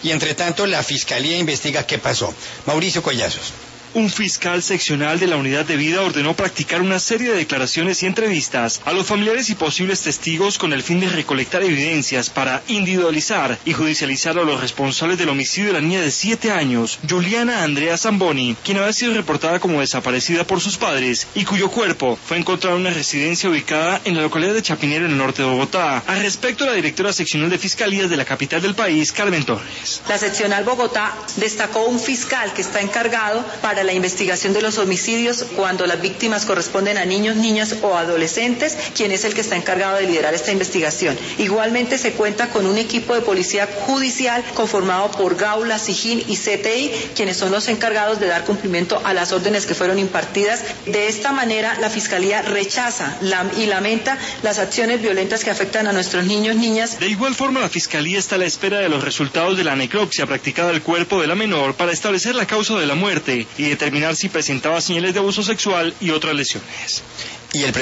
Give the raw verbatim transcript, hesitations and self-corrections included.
y entre tanto la Fiscalía investiga qué pasó. Mauricio Collazos. Un fiscal seccional de la Unidad de Vida ordenó practicar una serie de declaraciones y entrevistas a los familiares y posibles testigos con el fin de recolectar evidencias para individualizar y judicializar a los responsables del homicidio de la niña de siete años, Juliana Andrea Zamboni, quien había sido reportada como desaparecida por sus padres y cuyo cuerpo fue encontrado en una residencia ubicada en la localidad de Chapinero, en el norte de Bogotá. Al respecto, la directora seccional de Fiscalías de la capital del país, Carmen Torres. La seccional Bogotá destacó un fiscal que está encargado para la investigación de los homicidios cuando las víctimas corresponden a niños, niñas o adolescentes, quien es el que está encargado de liderar esta investigación. Igualmente se cuenta con un equipo de policía judicial conformado por Gaula, Sijín y C T I, quienes son los encargados de dar cumplimiento a las órdenes que fueron impartidas. De esta manera, la Fiscalía rechaza la, y lamenta las acciones violentas que afectan a nuestros niños, niñas. De igual forma, la Fiscalía está a la espera de los resultados de la necropsia practicada al cuerpo de la menor para establecer la causa de la muerte y determinar si presentaba señales de abuso sexual y otras lesiones. Y el